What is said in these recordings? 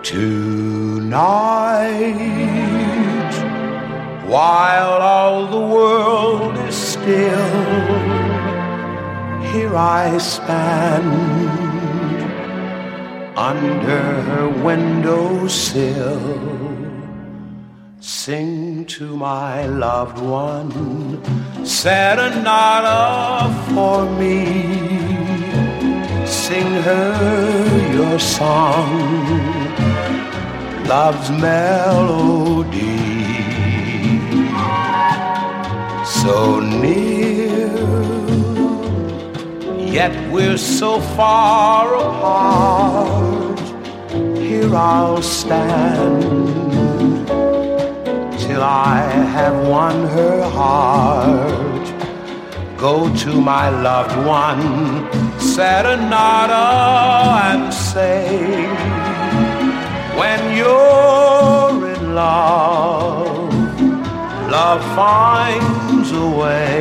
Tonight, while all the world is still, here I stand under her windowsill. Sing to my loved one, serenata for me. Sing her your song, love's melody. So near, yet we're so far apart. Here I'll stand till I have won her heart. Go to my loved one, serenata, and say, when you're in love, love finds a way.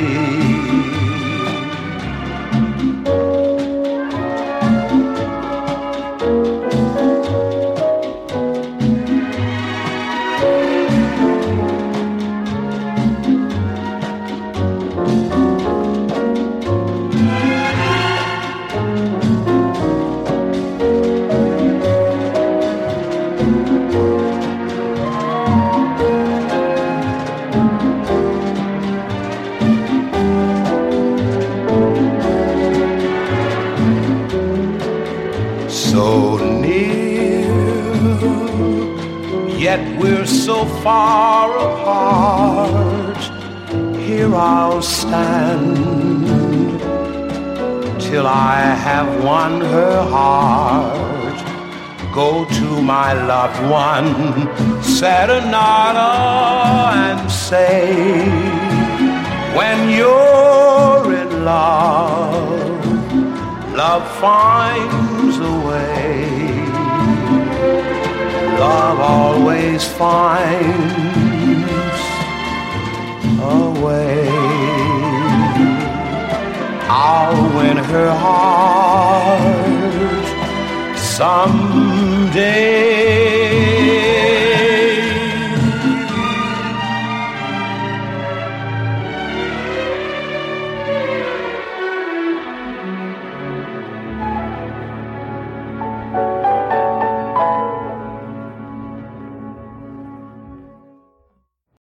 So near, yet we're so far apart. Here I'll stand till I have won her heart. Go to my loved one, serenata, and say, when you're in love, love finds a way. Love always finds